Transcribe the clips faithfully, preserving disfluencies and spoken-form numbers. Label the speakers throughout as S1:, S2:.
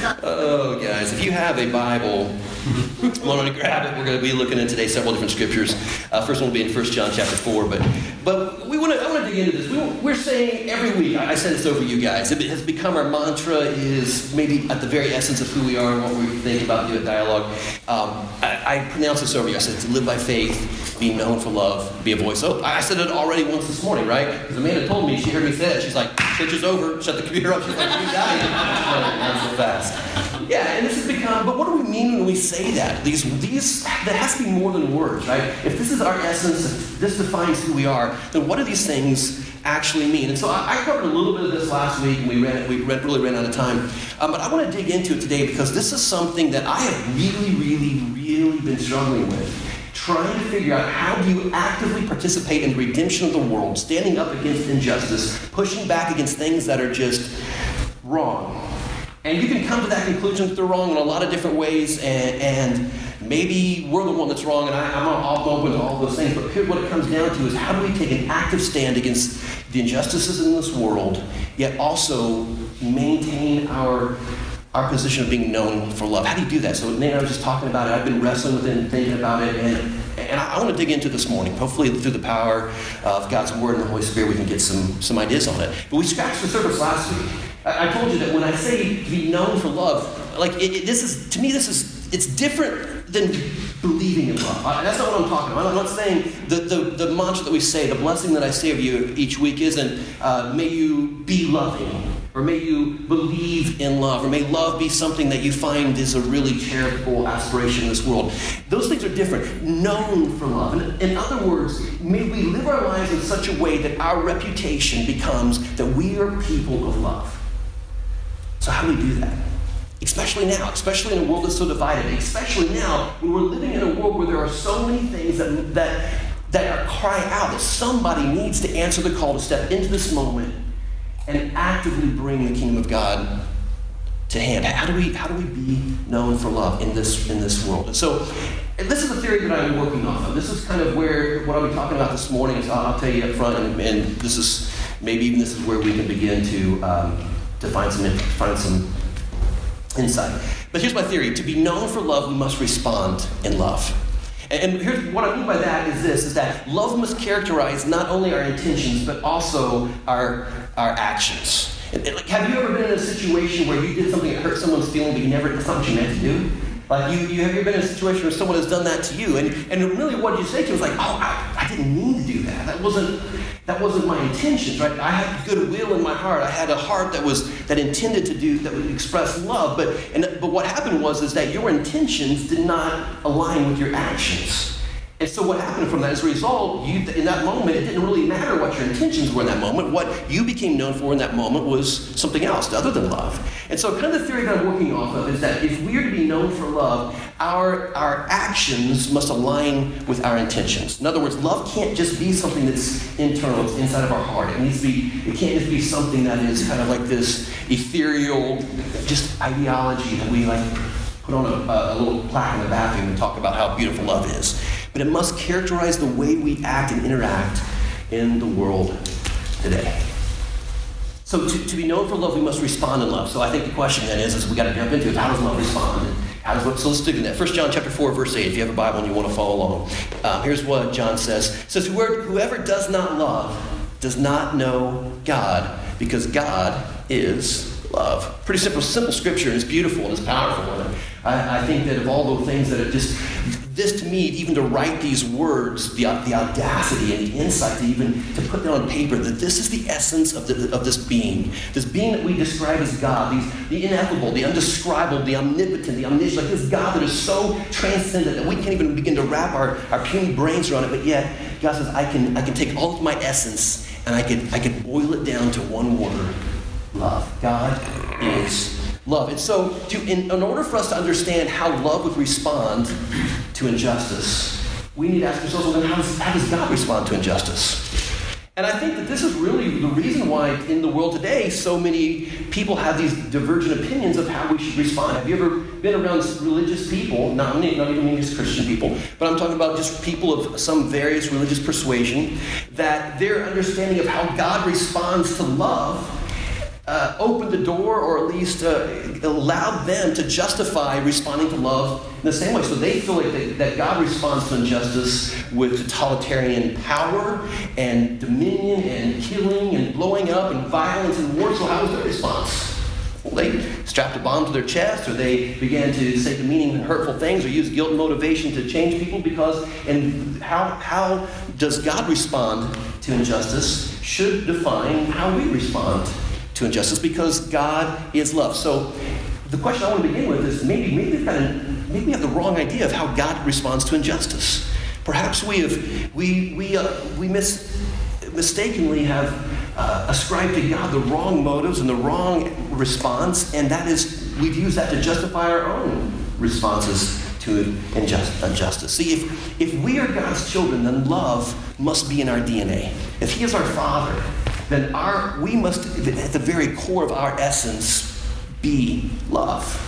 S1: Oh, guys, if you have a Bible, I'm going to grab it. We're going to be looking at today several different scriptures. Uh, first one will be in First John chapter four, but but we want to. I want to dig into this. We, we're saying every week. I, I said this over you guys. It has become our mantra. Is maybe at the very essence of who we are and what we think about do at Dialogue. Um, I, I pronounce this over you. I said to live by faith, be known for love, be a voice. Oh, I said it already once this morning, right? Because Amanda told me, she heard me say it. She's like, church is over. Shut the computer up. She's like, you got it. Not so fast. Yeah, and this has become. But what do we mean when we say that? These, these, that has to be more than words, right? If this is our essence, if this defines who we are, then what do these things actually mean? And so I, I covered a little bit of this last week, and we ran, we ran, really ran out of time. Um, but I want to dig into it today because this is something that I have really, really, really been struggling with. Trying to figure out how do you actively participate in the redemption of the world, standing up against injustice, pushing back against things that are just wrong. And you can come to that conclusion that they're wrong in a lot of different ways, and, and maybe we're the one that's wrong, and I, I'm all open to all those things. But here what it comes down to is how do we take an active stand against the injustices in this world, yet also maintain our our position of being known for love. How do you do that? So Nate and I was just talking about it. I've been wrestling with it and thinking about it. And, and I, I want to dig into this morning. Hopefully through the power of God's Word and the Holy Spirit, we can get some, some ideas on it. But we scratched the surface last week. I, I told you that when I say to be known for love, like it, it, this is, to me, this is, it's different than believing in love. I, that's not what I'm talking about. I'm not saying the, the, the mantra that we say, the blessing that I say of you each week isn't, uh, may you be loving. Or may you believe in love, or may love be something that you find is a really charitable aspiration in this world. Those things are different. Known for love. In, in other words, may we live our lives in such a way that our reputation becomes that we are people of love. So how do we do that? Especially now, especially in a world that's so divided, especially now when we're living in a world where there are so many things that, that, that are cry out that somebody needs to answer the call to step into this moment and actively bring the kingdom of God to hand. How do we how do we be known for love in this in this world? And so and this is the theory that I'm working off of. This is kind of where what I'll be talking about this morning. Is I'll, I'll tell you up front, and, and this is maybe even this is where we can begin to um, to find some find some insight. But here's my theory: to be known for love, we must respond in love. And here's what I mean by that is this, is that love must characterize not only our intentions, but also our, our actions. And, and like, have you ever been in a situation where you did something that hurt someone's feeling, but you never, it's not what you meant to do? Like, you, you have you ever been in a situation where someone has done that to you? And, and really what you say to them is like, oh, I, I didn't mean to do that. That wasn't, that wasn't my intentions, right? I had goodwill in my heart. I had a heart that was, that intended to do, that would express love. But, and, but what happened was, is that your intentions did not align with your actions. And so what happened from that, as a result, you, in that moment, it didn't really matter what your intentions were in that moment. What you became known for in that moment was something else other than love. And so kind of the theory that I'm working off of is that if we are to be known for love, our, our actions must align with our intentions. In other words, love can't just be something that's internal, it's inside of our heart. It needs to be, it can't just be something that is kind of like this ethereal, just ideology that we like put on a, a little plaque in the bathroom and talk about how beautiful love is. But it must characterize the way we act and interact in the world today. So to, to be known for love, we must respond in love. So I think the question then is, is we got to jump into it. How does love respond? And how does love, so let's dig in that. First John chapter four, verse eight. If you have a Bible and you want to follow along. Um, here's what John says. It says, whoever does not love does not know God, because God is love. Pretty simple, simple scripture, and it's beautiful and it's powerful. And I, I think that of all the things that are just, this to me, even to write these words, the, the audacity and the insight to even to put that on paper, that this is the essence of, the, of this being. This being that we describe as God, these, the ineffable, the undescribable, the omnipotent, the omniscient, like this God that is so transcendent that we can't even begin to wrap our, our puny brains around it, but yet God says, I can, I can take all of my essence and I can, I can boil it down to one word. Love. God is love. And so to, in, in order for us to understand how love would respond to injustice, we need to ask ourselves, well, then how does, how does God respond to injustice? And I think that this is really the reason why in the world today so many people have these divergent opinions of how we should respond. Have you ever been around religious people, not, not even mean just Christian people, but I'm talking about just people of some various religious persuasion, that their understanding of how God responds to love uh, opened the door, or at least uh, allowed them to justify responding to love in the same way. So they feel like they, that God responds to injustice with totalitarian power and dominion and killing and blowing up and violence and war. So how was their response? Well, they strapped a bomb to their chest, or they began to say demeaning and hurtful things, or use guilt and motivation to change people. Because, and how how does God respond to injustice should define how we respond to injustice, because God is love. So the question I want to begin with is maybe maybe we've got a, maybe we have the wrong idea of how God responds to injustice. Perhaps we have we we uh, we mis, mistakenly have uh, ascribed to God the wrong motives and the wrong response, and that is we've used that to justify our own responses to injust, injustice. See, if if we are God's children, then love must be in our D N A. If He is our Father, then our we must, at the very core of our essence, be love.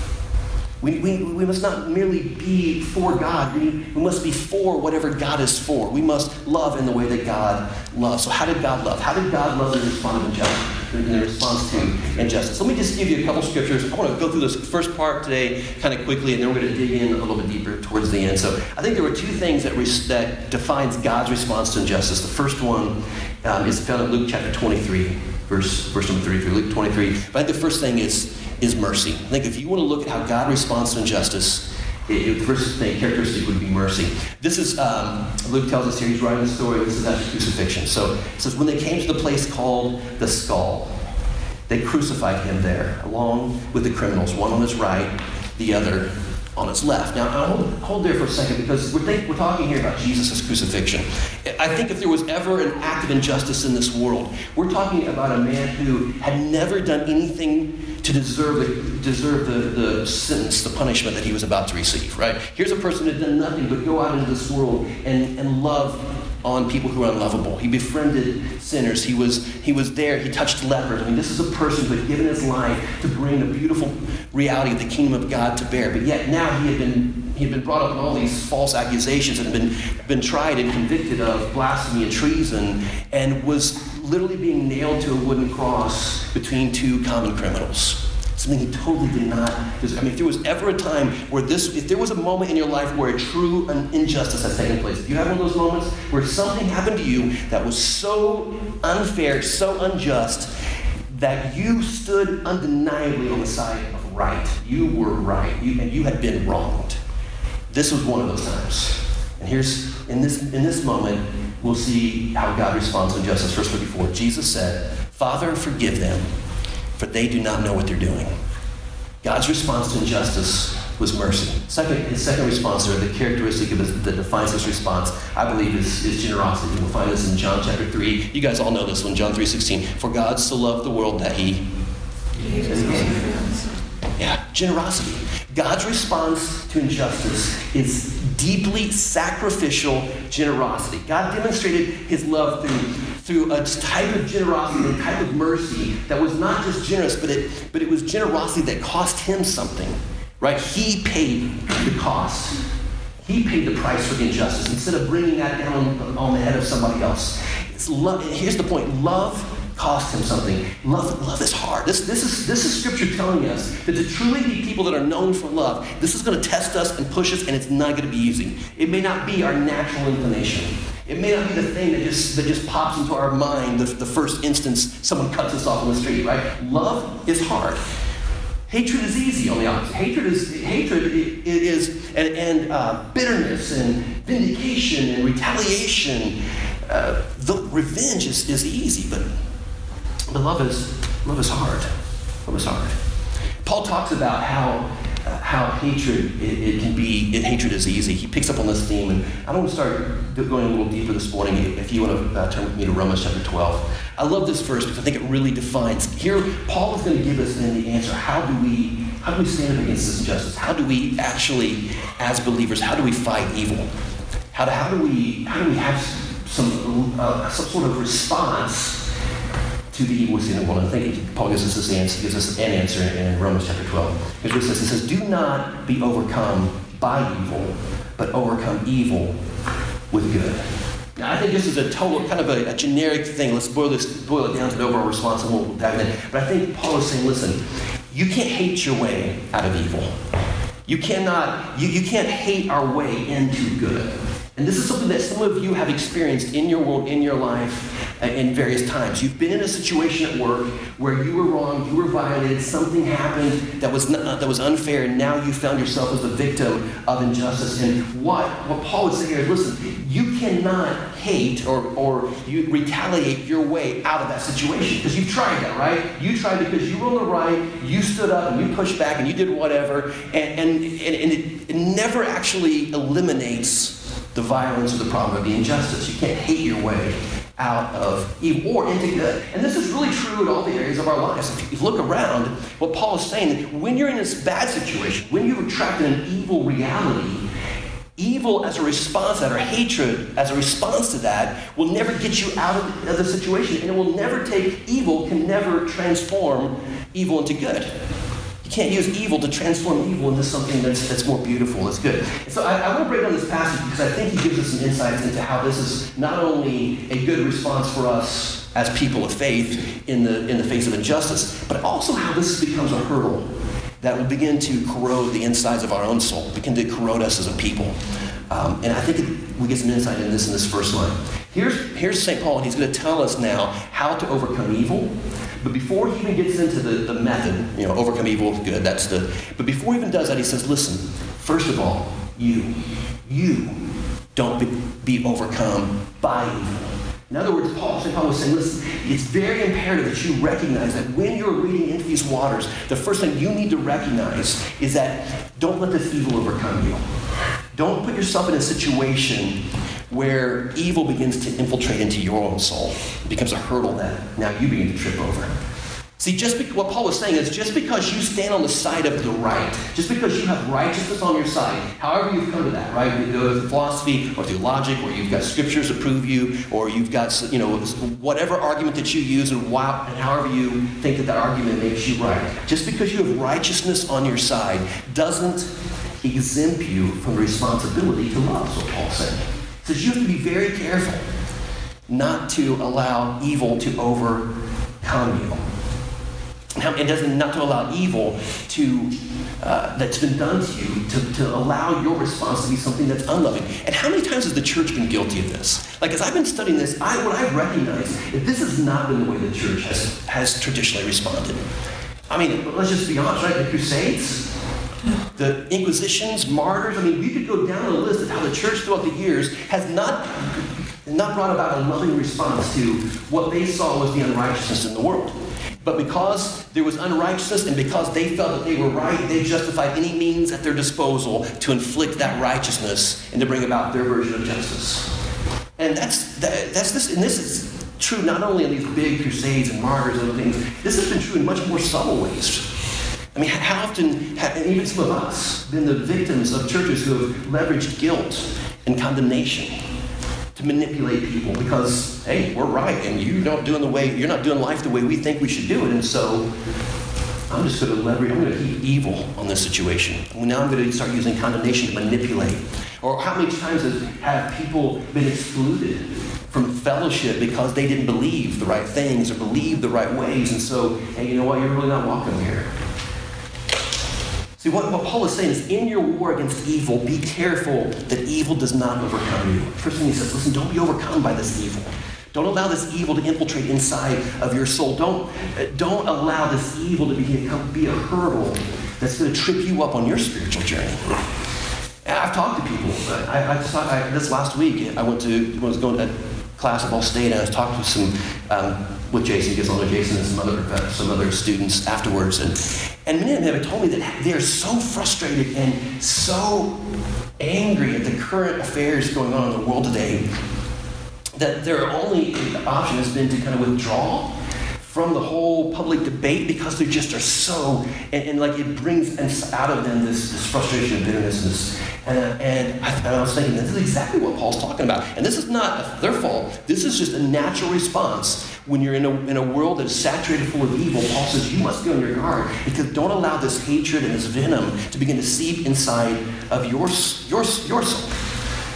S1: We, we, we must not merely be for God. We, we must be for whatever God is for. We must love in the way that God loves. So how did God love? How did God love in response to injustice? In response to injustice? Let me just give you a couple scriptures. I want to go through this first part today kind of quickly, and then we're going to dig in a little bit deeper towards the end. So I think there were two things that, res- that defines God's response to injustice. The first one um, is found in Luke chapter twenty-three, verse, verse number thirty-three. Luke twenty-three. But I think the first thing is is mercy. I think if you want to look at how God responds to injustice, it, it, the first thing, characteristic would be mercy. This is, um, Luke tells us here, he's writing the story, this is after crucifixion. So it says, when they came to the place called the Skull, they crucified him there, along with the criminals, one on his right, the other on his left. Now, hold, hold there for a second, because we're, think, we're talking here about Jesus' crucifixion. I think if there was ever an act of injustice in this world, we're talking about a man who had never done anything to deserve the, deserve the, the sentence, the punishment that he was about to receive, right? Here's a person who had done nothing but go out into this world and, and love on people who are unlovable. He befriended sinners. He was he was there. He touched lepers. I mean, this is a person who had given his life to bring the beautiful reality of the kingdom of God to bear. But yet now he had been he had been brought up in all these false accusations and been been tried and convicted of blasphemy and treason, and was literally being nailed to a wooden cross between two common criminals. Something he totally did not deserve. I mean, if there was ever a time where this, if there was a moment in your life where a true injustice has taken place, if you have one of those moments where something happened to you that was so unfair, so unjust, that you stood undeniably on the side of right. You were right, you, and you had been wronged. This was one of those times. And here's, in this, in this moment, we'll see how God responds to injustice. Verse thirty-four, Jesus said, "Father, forgive them, for they do not know what they're doing." God's response to injustice was mercy. Second, his second response, or the characteristic of his, that defines his response, I believe, is, is generosity. We'll find this in John chapter three. You guys all know this one, John three sixteen. For God so loved the world that he... Yeah, generosity. God's response to injustice is deeply sacrificial generosity. God demonstrated his love through, through a type of generosity, a type of mercy that was not just generous, but it, but it was generosity that cost him something, right? He paid the cost. He paid the price for the injustice instead of bringing that down on, on the head of somebody else. It's love. Here's the point. Love cost him something. Love, love is hard. This, this is this is Scripture telling us that to truly be people that are known for love, this is going to test us and push us, and it's not going to be easy. It may not be our natural inclination. It may not be the thing that just that just pops into our mind the, the first instance someone cuts us off on the street, right? Love is hard. Hatred is easy on the opposite. Hatred is hatred it is and, and uh, bitterness and vindication and retaliation. Uh, the revenge is, is easy, but But love is love is hard. Love is hard. Paul talks about how uh, how hatred it, it can be. It, hatred is easy. He picks up on this theme, and I don't want to start going a little deeper this morning. If you want to uh, turn with me to Romans chapter twelve, I love this verse because I think it really defines. Here, Paul is going to give us then the answer. How do we how do we stand up against this injustice? How do we actually, as believers, how do we fight evil? How do how do we how do we have some uh, some sort of response to the evil we see in the world? And I think Paul gives us this answer, gives us an answer in Romans chapter twelve. Here's what it says. It says, "Do not be overcome by evil, but overcome evil with good." Now, I think this is a total, kind of a, a generic thing. Let's boil this, boil it down to the overall response, and we'll dive in. But I think Paul is saying, listen, you can't hate your way out of evil. You cannot, you, you can't hate our way into good. And this is something that some of you have experienced in your world, in your life, uh, in various times. You've been in a situation at work where you were wrong, you were violated, something happened that was not, that was unfair, and now you found yourself as the victim of injustice. And what, what Paul would say here is, listen, you cannot hate or, or you retaliate your way out of that situation, because you've tried that, right? You tried because you were on the right, you stood up and you pushed back and you did whatever, and, and, and, and it, it never actually eliminates the violence or the problem of the injustice. You can't hate your way out of evil or into good. And this is really true in all the areas of our lives. If you look around, what Paul is saying, when you're in this bad situation, when you're trapped in an evil reality, evil as a response to that, or hatred as a response to that, will never get you out of the situation. And it will never take, evil can never transform evil into good. You can't use evil to transform evil into something that's, that's more beautiful, that's good. And so I, I want to break down this passage because I think he gives us some insights into how this is not only a good response for us as people of faith in the, in the face of injustice, but also how this becomes a hurdle that will begin to corrode the insides of our own soul, begin to corrode us as a people. Um, and I think it, we get some insight in this in this first line. Here's, here's Saint Paul, and he's going to tell us now how to overcome evil. But before he even gets into the, the method, you know, overcome evil is good, that's the, but before he even does that, he says, listen, first of all, you, you don't be, be overcome by evil. In other words, Paul, Saint Paul was saying, listen, it's very imperative that you recognize that when you're reading into these waters, the first thing you need to recognize is that don't let this evil overcome you. Don't put yourself in a situation where evil begins to infiltrate into your own soul. It becomes a hurdle that now you begin to trip over. See, just be, what Paul was saying is just because you stand on the side of the right, just because you have righteousness on your side, however you've come to that, right? Whether through philosophy or through logic, or you've got scriptures to prove you, or you've got, you know, whatever argument that you use and, wow, and however you think that that argument makes you right. Just because you have righteousness on your side doesn't exempt you from the responsibility to love, is what Paul's saying. He says you have to be very careful not to allow evil to overcome you. It doesn't, not to allow evil to, uh, that's been done to you, to, to allow your response to be something that's unloving. And how many times has the church been guilty of this? Like, as I've been studying this, I, what I've recognized is this has not been the way the church has, has traditionally responded. I mean, let's just be honest, right? The Crusades, the Inquisitions, martyrs, I mean, we could go down the list of how the church throughout the years has not, not brought about a loving response to what they saw was the unrighteousness in the world. But because there was unrighteousness and because they felt that they were right, they justified any means at their disposal to inflict that righteousness and to bring about their version of justice. And that's that, that's this, and this is true not only in these big crusades and martyrs and other things. This has been true in much more subtle ways. I mean, how often have, and even some of us, been the victims of churches who have leveraged guilt and condemnation to manipulate people because, hey, we're right, and you're not doing the way, you're not doing life the way we think we should do it, and so I'm just going to leverage, I'm going to heap evil on this situation. And now I'm going to start using condemnation to manipulate. Or how many times have, have people been excluded from fellowship because they didn't believe the right things or believe the right ways, and so, hey, you know what, you're really not welcome here. See, what, what Paul is saying is, in your war against evil, be careful that evil does not overcome you. First thing he says, listen, don't be overcome by this evil. Don't allow this evil to infiltrate inside of your soul. Don't, don't allow this evil to be, be a hurdle that's going to trip you up on your spiritual journey. And I've talked to people. I, I, talked, I, this last week, I went to, I was going to class at Ball State, and I was talking with some, um, with Jason, because I know Jason and some other, some other students afterwards, and And many of them have told me that they're so frustrated and so angry at the current affairs going on in the world today that their only option has been to kind of withdraw from the whole public debate because they just are so, and, and like it brings out of them this, this frustration and bitterness. And, this, and, and, I, and I was thinking, this is exactly what Paul's talking about. And this is not their fault. This is just a natural response. When you're in a, in a world that is saturated full of evil, Paul says you must be on your guard, because don't allow this hatred and this venom to begin to seep inside of your, your, your soul.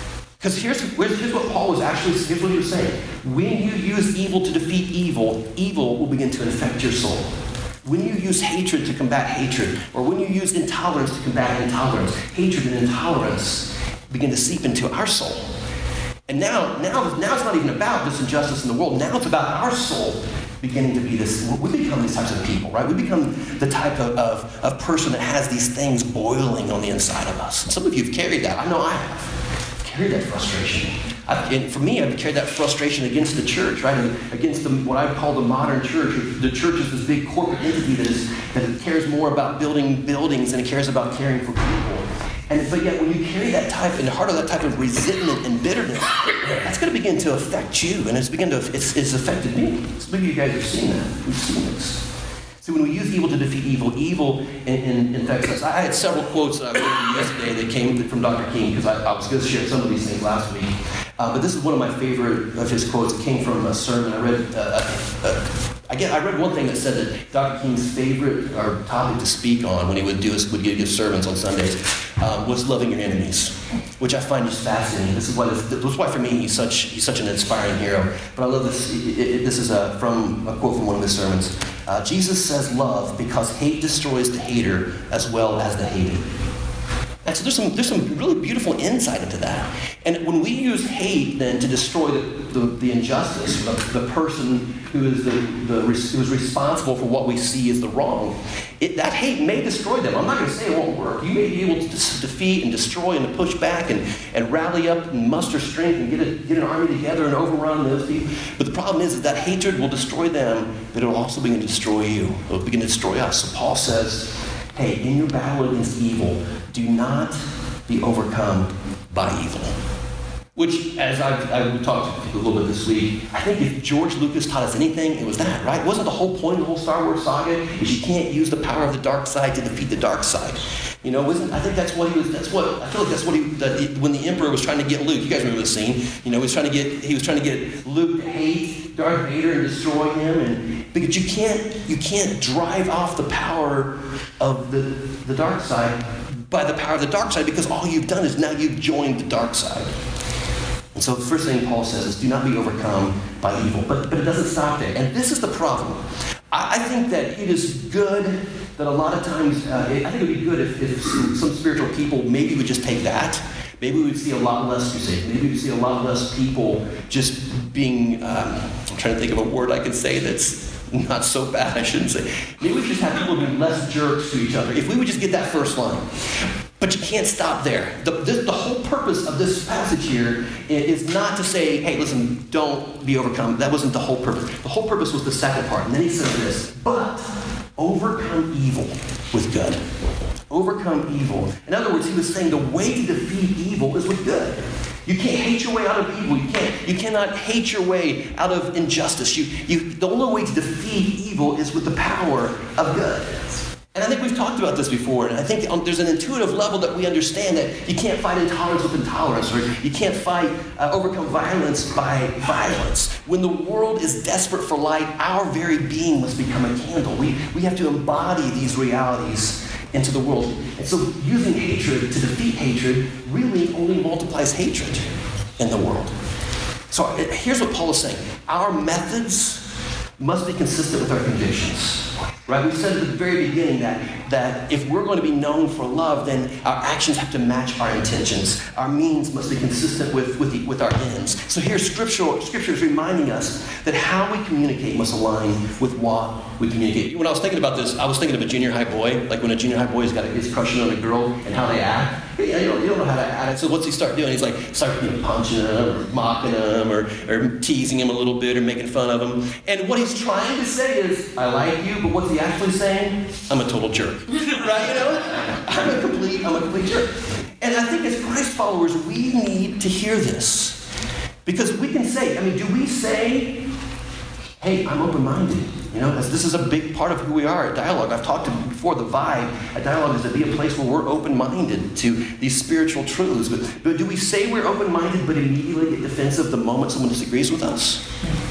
S1: Because here's, here's what Paul was actually, here's what he was saying. When you use evil to defeat evil, evil will begin to infect your soul. When you use hatred to combat hatred, or when you use intolerance to combat intolerance, hatred and intolerance begin to seep into our soul. And now, now, now it's not even about this injustice in the world. Now it's about our soul beginning to be this. We become these types of people, right? We become the type of, of, of person that has these things boiling on the inside of us. And some of you have carried that. I know I have. I've carried that frustration. I've, and for me, I've carried that frustration against the church, right? And against the, what I call the modern church. The church is this big corporate entity that is that cares more about building buildings than it cares about caring for people. And, but yet, when you carry that type, in the heart of that type of resentment and bitterness, that's going to begin to affect you, and it's begin to it's, it's affected me. So maybe you guys have seen that. We've seen this. See, when we use evil to defeat evil, evil in, in, infects us. I had several quotes that I read yesterday that came from Doctor King, because I, I was going to share some of these things last week. Uh, but this is one of my favorite of his quotes. It came from a sermon I read. Uh, uh, Again, I read one thing that said that Doctor King's favorite or topic to speak on when he would do his, would give his sermons on Sundays um, was loving your enemies, which I find just fascinating. This is why this, this is why for me he's such he's such an inspiring hero. But I love this. It, it, this is a, from a quote from one of his sermons. Uh, Jesus says, "Love because hate destroys the hater as well as the hated." And so there's some there's some really beautiful insight into that. And when we use hate then to destroy the, the, the injustice, the, the person who is the, the who is responsible for what we see as the wrong, it, that hate may destroy them. I'm not going to say it won't work. You may be able to defeat and destroy and to push back and, and rally up and muster strength and get a, get an army together and overrun those people. But the problem is that, that hatred will destroy them, but it will also begin to destroy you. It will begin to destroy us. So Paul says, hey, in your battle against evil, do not be overcome by evil. Which, as I've, I've talked a little bit this week, I think if George Lucas taught us anything, it was that, right? Wasn't the whole point of the whole Star Wars saga is you can't use the power of the dark side to defeat the dark side? You know, wasn't I think that's what he was. That's what I feel like. That's what he. That he when the Emperor was trying to get Luke. You guys remember the scene? You know, he was trying to get. He was trying to get Luke to hate Darth Vader and destroy him. And because you can't, you can't drive off the power of the the dark side by the power of the dark side, because all you've done is now you've joined the dark side. And so the first thing Paul says is, do not be overcome by evil. But, but it doesn't stop there. And this is the problem. I, I think that it is good that a lot of times, uh, it, I think it would be good if, if some, some spiritual people maybe would just take that. Maybe we would see a lot less crusade. Maybe we would see a lot less people just being, um, I'm trying to think of a word I can say that's not so bad, I shouldn't say. Maybe we just have people being less jerks to each other. If we would just get that first line. But you can't stop there. The, the, the whole purpose of this passage here is not to say, hey, listen, don't be overcome. That wasn't the whole purpose. The whole purpose was the second part. And then he says this, but overcome evil with good. Overcome evil. In other words, he was saying the way to defeat evil is with good. You can't hate your way out of evil. You can't. You cannot hate your way out of injustice. You, you, the only way to defeat evil is with the power of good. And I think we've talked about this before, and I think um, there's an intuitive level that we understand that you can't fight intolerance with intolerance, or you can't fight, uh, overcome violence by violence. When the world is desperate for light, our very being must become a candle. We, we have to embody these realities into the world. And so using hatred to defeat hatred really only multiplies hatred in the world. So here's what Paul is saying. Our methods must be consistent with our convictions. Right? We said at the very beginning that, that if we're going to be known for love, then our actions have to match our intentions. Our means must be consistent with, with, the, with our ends. So here scripture, scripture is reminding us that how we communicate must align with what we communicate. When I was thinking about this, I was thinking of a junior high boy, like when a junior high boy has got a, is crushing on a girl and how they act. Yeah, you don't, you don't know how to act. So what's he start doing? He's like, start you know, punching him or mocking him or, or teasing him a little bit or making fun of him. And what he's trying to say is, I like you, but what's he actually saying? I'm a total jerk. Right, you know? I'm a complete, I'm a complete jerk. And I think as Christ followers, we need to hear this. Because we can say, I mean, do we say, hey, I'm open-minded? You know, as this is a big part of who we are at Dialogue. I've talked before, the vibe at Dialogue is to be a place where we're open-minded to these spiritual truths. But, but do we say we're open-minded but immediately get defensive the moment someone disagrees with us?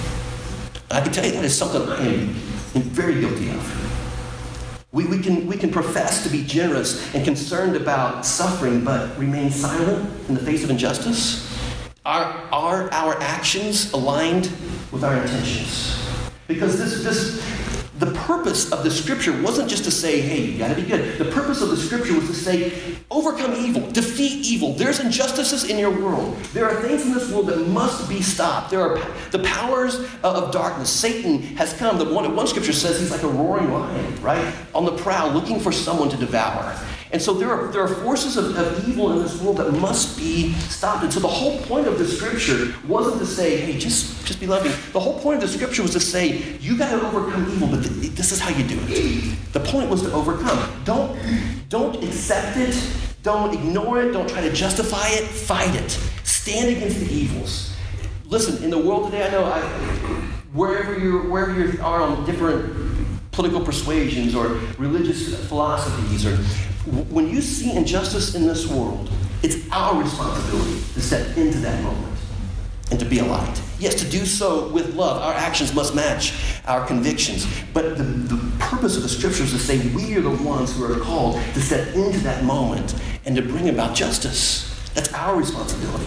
S1: I can tell you that is something I am very guilty of. We, we, can, we can profess to be generous and concerned about suffering but remain silent in the face of injustice. Are, are our actions aligned with our intentions? Because this, this, the purpose of the scripture wasn't just to say, hey, you gotta be good. The purpose of the scripture was to say, overcome evil, defeat evil. There's injustices in your world. There are things in this world that must be stopped. There are the powers of darkness. Satan has come. The one, one scripture says he's like a roaring lion, right? On the prowl, looking for someone to devour. And so there are, there are forces of, of evil in this world that must be stopped. And so the whole point of the scripture wasn't to say, hey, just, just be loving. The whole point of the scripture was to say, you got to overcome evil, but th- this is how you do it. The point was to overcome. Don't, don't accept it. Don't ignore it. Don't try to justify it. Fight it. Stand against the evils. Listen, in the world today, I know I, wherever, you're, wherever you are on different political persuasions or religious philosophies, or when you see injustice in this world, it's our responsibility to step into that moment and to be a light. Yes, to do so with love. Our actions must match our convictions. But the, the purpose of the scriptures is to say we are the ones who are called to step into that moment and to bring about justice. That's our responsibility.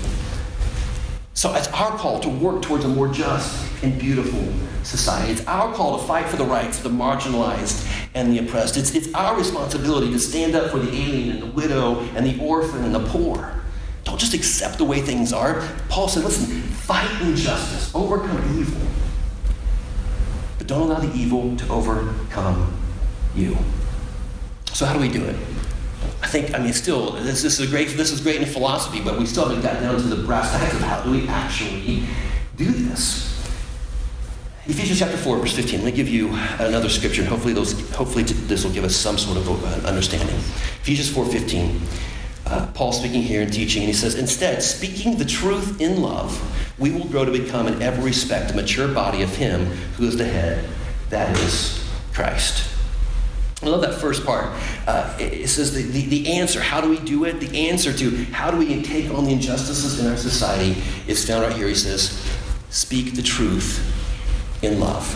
S1: So it's our call to work towards a more just and beautiful society. It's our call to fight for the rights of the marginalized and the oppressed. It's, it's our responsibility to stand up for the alien and the widow and the orphan and the poor. Don't just accept the way things are. Paul said, listen, fight injustice, overcome evil. But don't allow the evil to overcome you. So how do we do it? I think, I mean, still, this, this is a great, this is great in philosophy, but we still haven't got down to the brass tacks of how do we actually do this. Ephesians chapter four, verse fifteen. Let me give you another scripture, and hopefully, those, hopefully this will give us some sort of understanding. Ephesians four fifteen. Uh, Paul speaking here and teaching, and he says, instead, speaking the truth in love, we will grow to become in every respect a mature body of him who is the head, that is Christ. I love that first part. Uh, it says the, the, the answer, how do we do it? The answer to how do we take on the injustices in our society is found right here. He says, speak the truth in love.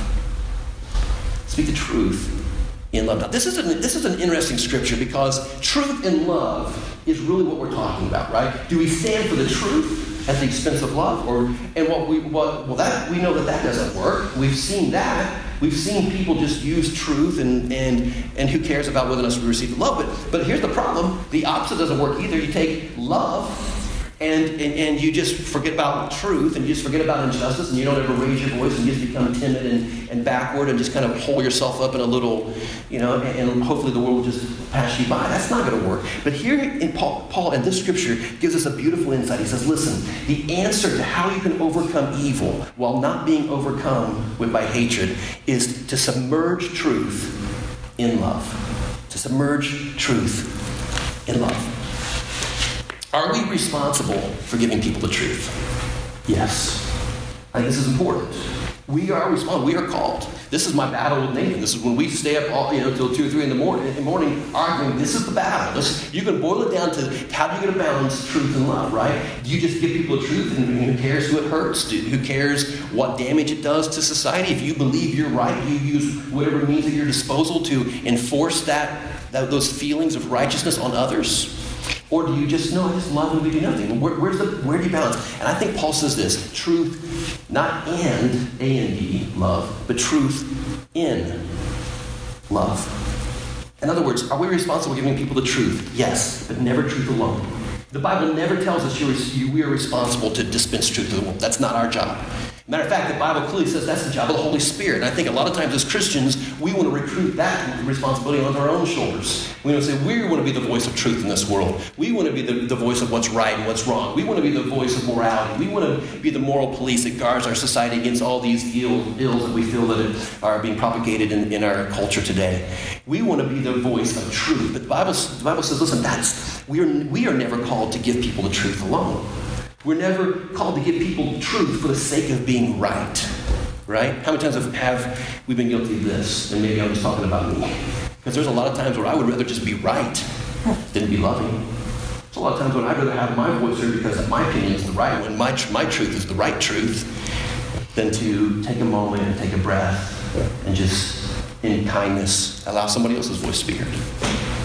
S1: Speak the truth in love. Now, this is, an, this is an interesting scripture because truth and love is really what we're talking about, right? Do we stand for the truth at the expense of love? Or and what we what well that we know that that doesn't work. We've seen that. We've seen people just use truth and and and who cares about whether or not we receive love? But but here's the problem. The opposite doesn't work either. You take love and, and and you just forget about truth and you just forget about injustice and you don't ever raise your voice and you just become timid and, and backward and just kind of hole yourself up in a little, you know, and, and hopefully the world will just pass you by. That's not going to work. But here in Paul, Paul in this scripture gives us a beautiful insight. He says, listen, the answer to how you can overcome evil while not being overcome with by hatred is to submerge truth in love. To submerge truth in love. Are we responsible for giving people the truth? Yes. I think this is important. We are responsible. We are called. This is my battle with Nathan. This is when we stay up all, you know, till two or three in the morning, in the morning arguing. This is the battle. This, you can boil it down to how do you get to balance truth and love, right? Do you just give people the truth and who cares who it hurts? Do, who cares what damage it does to society? If you believe you're right, you use whatever means at your disposal to enforce that, that those feelings of righteousness on others. Or do you just, no, I just love and we do nothing? Where, where's the, where do you balance? And I think Paul says this, truth, not and, A N D, love, but truth in love. In other words, are we responsible for giving people the truth? Yes, but never truth alone. The Bible never tells us you're, you, we are responsible to dispense truth to the world. That's not our job. Matter of fact, the Bible clearly says that's the job of the Holy Spirit. And I think a lot of times as Christians, we want to recruit that responsibility onto our own shoulders. We want to say, we want to be the voice of truth in this world. We want to be the, the voice of what's right and what's wrong. We want to be the voice of morality. We want to be the moral police that guards our society against all these ill, ills that we feel that are being propagated in, in our culture today. We want to be the voice of truth. But the Bible, the Bible says, listen, that's we are, we are never called to give people the truth alone. We're never called to give people truth for the sake of being right, right? How many times have, have we been guilty of this? And maybe I'm just talking about me. Because there's a lot of times where I would rather just be right than be loving. There's a lot of times when I'd rather have my voice heard because my opinion is the right one, my, my truth is the right truth, than to take a moment and take a breath and just, in kindness, allow somebody else's voice to be heard.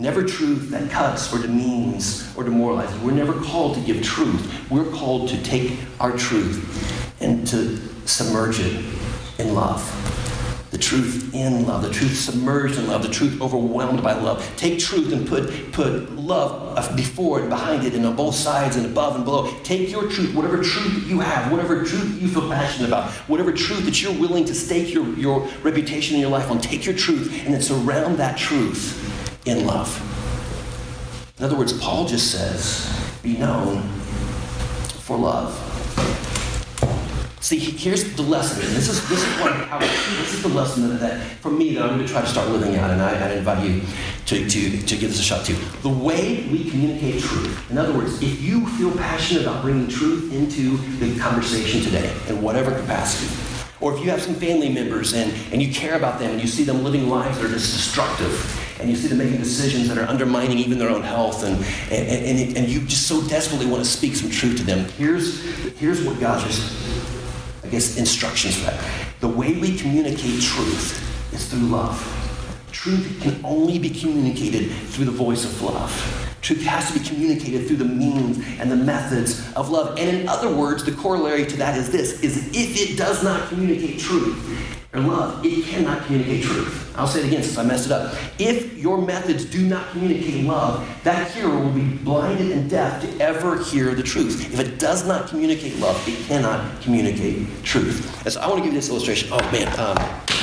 S1: Never truth that cuts or demeans or demoralizes. We're never called to give truth. We're called to take our truth and to submerge it in love. The truth in love, the truth submerged in love, the truth overwhelmed by love. Take truth and put, put love before and behind it and on both sides and above and below. Take your truth, whatever truth that you have, whatever truth that you feel passionate about, whatever truth that you're willing to stake your, your reputation in your life on, take your truth and then surround that truth in love. In other words, Paul just says, be known for love. See, here's the lesson. This is this is what how, this is the lesson that, that for me that I'm going to try to start living out, and I, I invite you to, to, to give this a shot too. The way we communicate truth. In other words, if you feel passionate about bringing truth into the conversation today, in whatever capacity, or if you have some family members and, and you care about them and you see them living lives that are just destructive, and you see them making decisions that are undermining even their own health, and and, and, and you just so desperately want to speak some truth to them, here's here's what God's just I guess, instructions for that. The way we communicate truth is through love. Truth can only be communicated through the voice of love. Truth has to be communicated through the means and the methods of love. And in other words, the corollary to that is this, is if it does not communicate truth or love, it cannot communicate truth. I'll say it again since I messed it up. If your methods do not communicate love, that hearer will be blinded and deaf to ever hear the truth. If it does not communicate love, it cannot communicate truth. And so I want to give you this illustration. Oh, man. Um,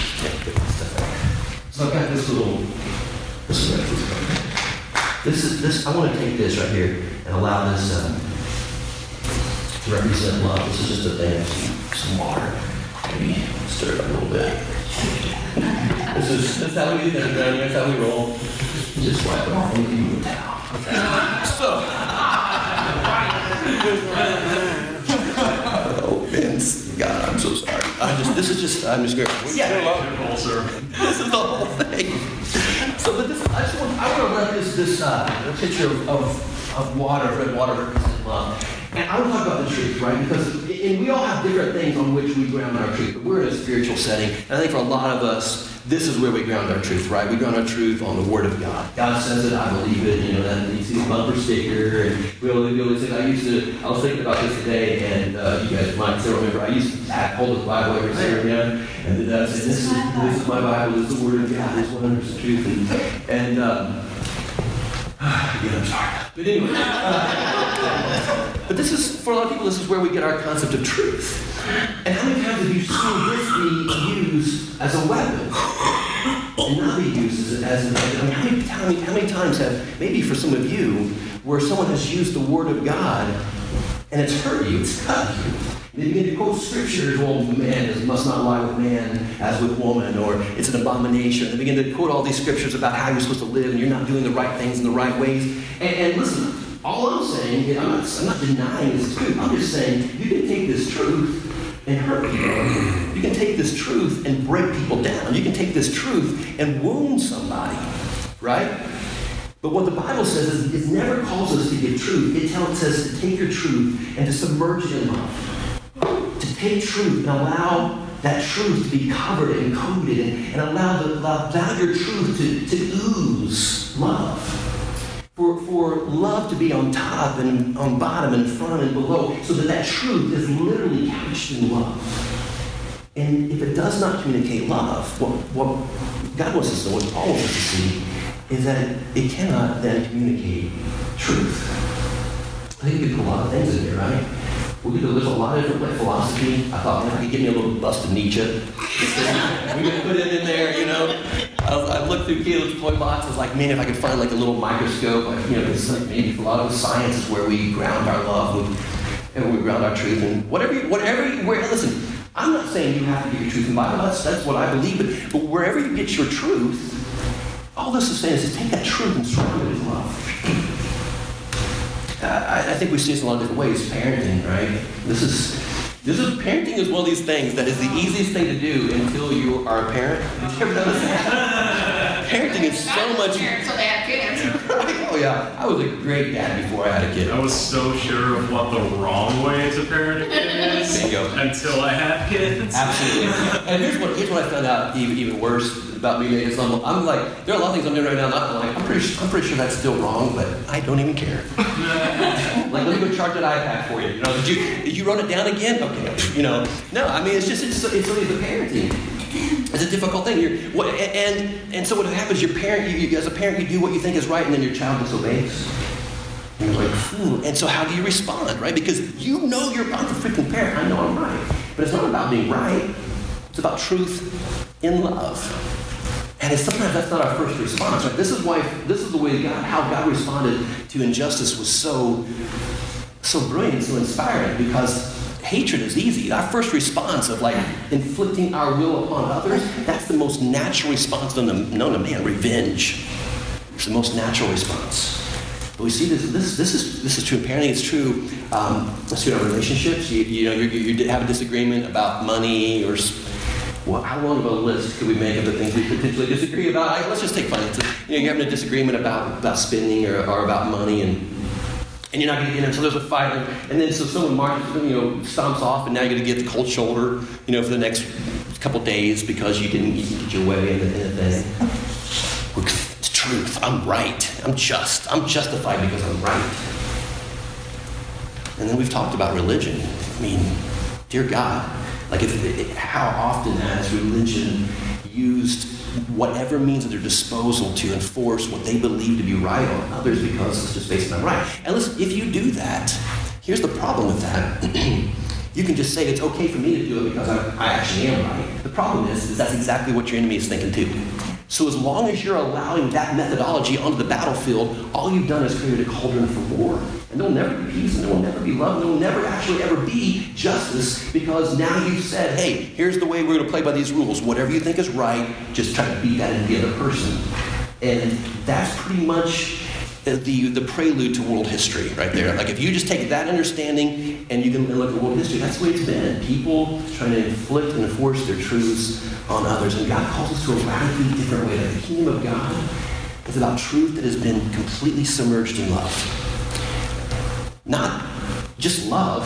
S1: so I've got this little... This is, this is this. I want to take this right here and allow this um, to represent love. This is just a thing of some, some water. Maybe stir it up a little bit. This is, this is how we do things around here. That's how we roll. Just wipe it off and give you a towel. So. Oh, Vince. God, I'm so sorry. I just, this is just, I'm just going. Yeah. This is the whole thing. So, but this, I just want, I want to let this, this uh, picture of, of, of water, red water represent love. And I want to talk about the truth, right? Because and we all have different things on which we ground our truth. But we're in a spiritual setting. And I think for a lot of us, this is where we ground our truth, right? We ground our truth on the Word of God. God says it, I believe it. You know, that you see the bumper sticker. And we always, we always say, I used to, I was thinking about this today, and uh, you guys might still remember, I used to tap, hold the Bible every single day. And then I said, this is, this is my Bible, this is the Word of God, this is one hundred percent truth. And, and um, yeah, I'm sorry. But anyway. Uh, but this is, for a lot of people, this is where we get our concept of truth. And how many times have you seen this be used as a weapon? And not be used as, as a weapon? I mean, how many, how, many, how many times have, maybe for some of you, where someone has used the Word of God and it's hurt you, it's cut you. They begin to quote scriptures, well, man must not lie with man as with woman, or it's an abomination. They begin to quote all these scriptures about how you're supposed to live and you're not doing the right things in the right ways. And, and listen, all I'm saying is, I'm not, I'm not denying this truth. I'm just saying you can take this truth and hurt people. You can take this truth and break people down. You can take this truth and wound somebody, right? But what the Bible says is it never calls us to give truth. It tells us to take your truth and to submerge it in love. To take truth and allow that truth to be covered and coated and, and allow, the, allow, allow your truth to, to ooze love. For, for love to be on top and on bottom and front and below so that that truth is literally couched in love. And if it does not communicate love, what, what God wants us to know, what Paul wants us to see, is that it cannot then communicate truth. I think we could put a lot of things in here, right? We could there's a lot of different like philosophy. I thought, man, I could give me a little bust of Nietzsche. We could put it in there, you know. I, was, I looked through Caleb's toy box. I was like, man, if I could find like a little microscope, like, you know, it's like maybe a lot of science is where we ground our love with, and we ground our truth. And whatever, whatever, where, listen, I'm not saying you have to get your truth in the Bible. That's, that's what I believe. But, but wherever you get your truth, all this is saying is to take that truth and surround it with love. Uh, I, I think we see this in a lot of different ways. Parenting, right? This is this is parenting is one of these things that is the easiest thing to do until you are a parent. Did you ever notice that? parenting is so much.
S2: Until they have kids.
S1: Right? Oh yeah, I was a great dad before I had a kid.
S3: I was so sure of what the wrong way to parent a kid is
S1: There you go.
S3: until I had kids.
S1: Absolutely. And here's what here's what I found out even, even worse about me making Islam. I'm like, there are a lot of things I'm doing right now. And I'm like, I'm pretty I'm pretty sure that's still wrong, but I don't even care. Like, let me go charge that iPad for you. You know, did you did you run it down again? Okay. You know, no. I mean, it's just it's it's only the parenting. It's a difficult thing. You're, what, and and so what happens? Your parent, you, you, as a parent, you do what you think is right, and then your child disobeys. And you're like, hmm. And so how do you respond, right? Because you know you're I'm the freaking parent. I know I'm right, but it's not about being right. It's about truth in love. And it's, sometimes that's not our first response. Right? This is why this is the way God, how God responded to injustice was so so brilliant, so inspiring, because hatred is easy. Our first response of like inflicting our will upon others, that's the most natural response known to, known to man, revenge. It's the most natural response. But we see this, this, this is this is true in parenting, it's true, um, it's true in our relationships. You, you know, you, you have a disagreement about money or, well, how long of a list could we make of the things we potentially disagree about? Let's just take finances. You know, you're having a disagreement about, about spending or, or about money, and And you're not going to get in, so there's a fight, and then so someone marches, you know, stomps off, and now you're going to get the cold shoulder, you know, for the next couple days because you didn't you didn't get your way in the, in the thing. It's truth. I'm right. I'm just. I'm justified because I'm right. And then we've talked about religion. I mean, dear God, like if, if, how often has religion used whatever means at their disposal to enforce what they believe to be right on others because it's just based on right. And listen, if you do that, here's the problem with that. You can just say it's okay for me to do it because I, I actually am right. The problem is, is that's exactly what your enemy is thinking too. So as long as you're allowing that methodology onto the battlefield, all you've done is created a cauldron for war. And there will never be peace, and there will never be love, and there will never actually ever be justice, because now you've said, hey, here's the way we're going to play by these rules. Whatever you think is right, just try to beat that into the other person. And that's pretty much the, the prelude to world history right there. Like if you just take that understanding and you can look at world history, that's the way it's been. People trying to inflict and enforce their truths on others. And God calls us to a radically different way. That the kingdom of God is about truth that has been completely submerged in love. Not just love,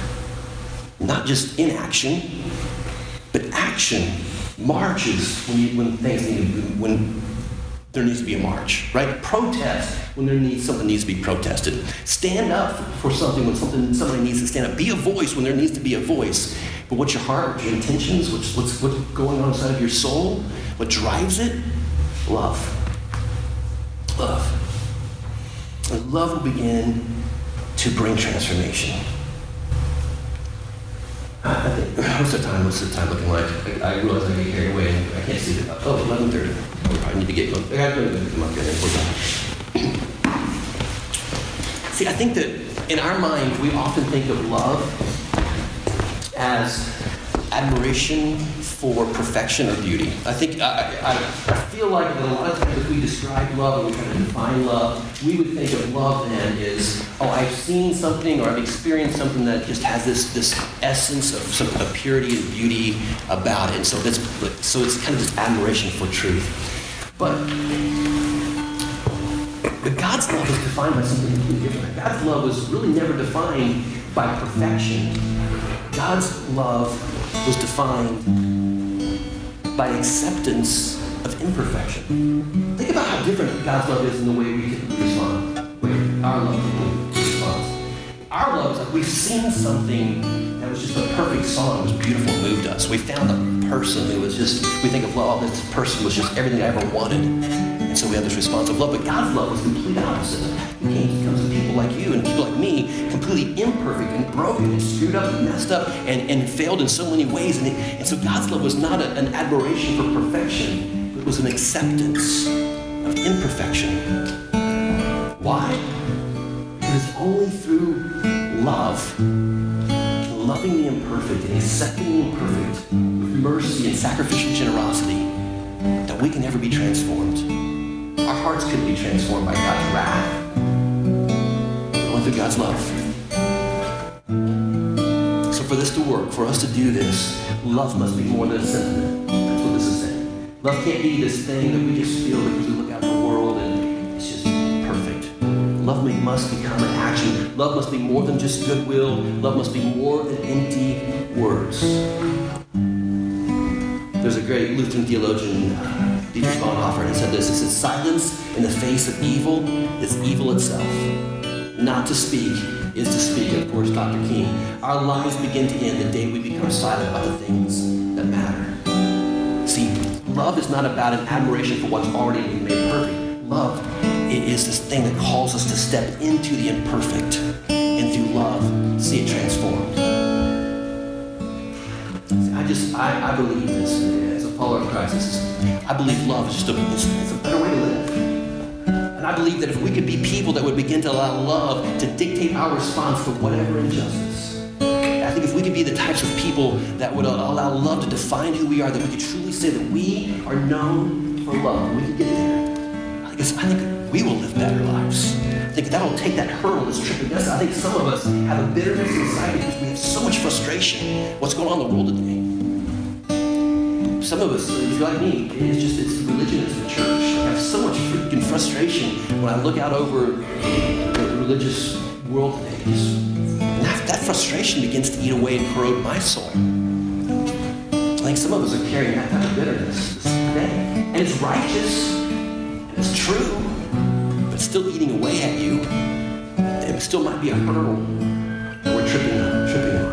S1: not just inaction, but action marches when, you, when things need to, when there needs to be a march, right? Protest when there needs something needs to be protested. Stand up for something when something somebody needs to stand up. Be a voice when there needs to be a voice. But what's your heart? What's your intentions? What's what's what's going on inside of your soul? What drives it? Love. Love. And love will begin to bring transformation. I think, what's the time? What's the time looking like? I, I realize I get carried away and I can't see it. Oh, eleven thirty. We probably need to get going. I gotta go to come up here and see, I think that in our mind, we often think of love as admiration for perfection or beauty. I think, I, I, I feel like that a lot of times if we describe love and we try to define love, we would think of love then is, oh, I've seen something or I've experienced something that just has this, this essence of some of purity and beauty about it. And so that's, so it's kind of this admiration for truth. But, but God's love is defined by something completely different. God's love was really never defined by perfection. God's love was defined by acceptance of imperfection. Think about how different God's love is in the way we typically respond. Wait, our love typically responds. Our love is like we've seen something that was just a perfect song, it was beautiful, it moved us. We found a person who was just, we think of love, this person was just everything I ever wanted. And so we have this response of love, but God's love was the complete opposite. He came, he comes to people like you and people like me, completely imperfect and broken and screwed up and messed up and, and failed in so many ways. And, it, and so God's love was not a, an admiration for perfection, but it was an acceptance of imperfection. Why? Because only through love, loving the imperfect and accepting the imperfect with mercy and sacrificial generosity, that we can ever be transformed. Our hearts couldn't be transformed by God's wrath, only through God's love. So for this to work, for us to do this, love must be more than a sentiment. That's what this is saying. Love can't be this thing that we just feel because we look out in the world and it's just perfect. Love must become an action. Love must be more than just goodwill. Love must be more than empty words. There's a great Lutheran theologian, uh, Dietrich Bonhoeffer, and he said this. He said, silence in the face of evil is evil itself. Not to speak is to speak. And of course, Doctor King. Our lives begin to end the day we become silent about the things that matter. See, love is not about an admiration for what's already been made perfect. Love is this thing that calls us to step into the imperfect and through love see it transformed. See, I just, I, I believe this as a follower of Christ. This is, I believe love is just a, it's, it's a better way to live. And I believe that if we could be people that would begin to allow love to dictate our response to whatever injustice, I think if we could be the types of people that would allow love to define who we are, that we could truly say that we are known for love, we could get there. I think, I think we will live better lives. I think that'll take that hurdle that's tripping us. I think some of us have a bitterness inside because we have so much frustration. What's going on in the world today? Some of us, if you're like me, it's just it's religion is the church. I have so much freaking frustration when I look out over the religious world today. And that, that frustration begins to eat away and corrode my soul. I think some of us are carrying that type of bitterness today. And it's righteous, and it's true, but it's still eating away at you. And it still might be a hurdle that we're tripping on, tripping on.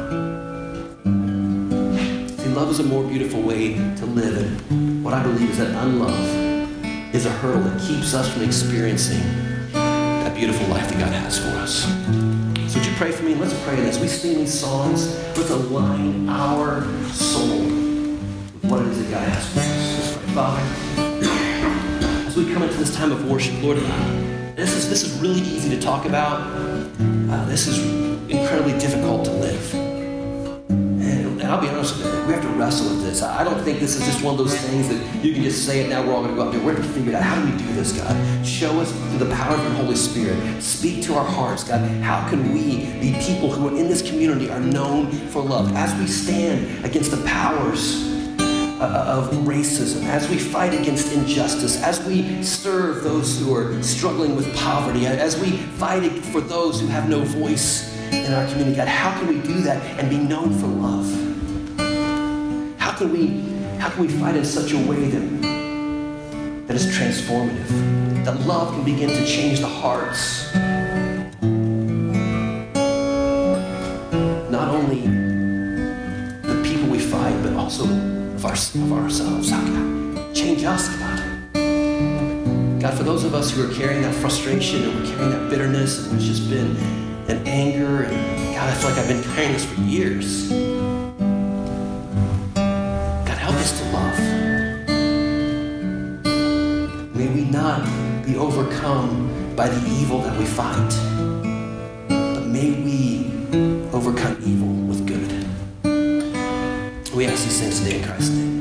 S1: See, love is a more beautiful way to live. And what I believe is that unlove is a hurdle that keeps us from experiencing that beautiful life that God has for us. So would you pray for me? Let's pray as we sing these songs. Let's align our soul with what it is that God has for us. Let's pray. Father, as we come into this time of worship, Lord, this is this is really easy to talk about. Uh, this is incredibly difficult to live. And, and I'll be honest with you, we have to wrestle with this. I don't think this is just one of those things that you can just say it now, we're all going to go up there. We're going to figure it out. How do we do this, God? Show us through the power of your Holy Spirit. Speak to our hearts, God. How can we be people who are in this community are known for love? As we stand against the powers of racism, as we fight against injustice, as we serve those who are struggling with poverty, as we fight for those who have no voice in our community, God, how can we do that and be known for love? How can we, how can we fight in such a way that, that is transformative, that love can begin to change the hearts, not only the people we fight, but also Of, our, of ourselves. How can I change us, God? God, for those of us who are carrying that frustration and we're carrying that bitterness and there's just been an anger, and God, I feel like I've been carrying this for years. God, help us to love. May we not be overcome by the evil that we fight, but may we overcome evil with good. We ask these things today in Christ's name.